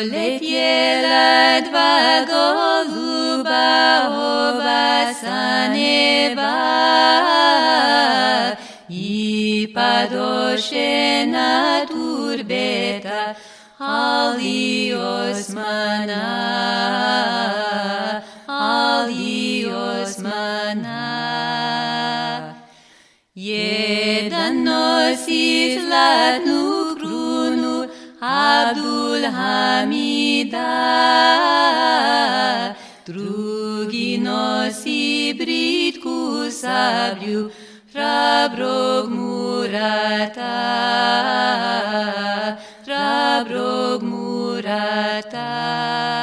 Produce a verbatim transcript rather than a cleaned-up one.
Полетела два голуба оба с неба, и подошена турбета Али Османа, Али Османа. Jedan nosi zlatnu krunu Abdul Hamida, drugi nosi britku sablju hrabrog Murata, hrabrog Murata.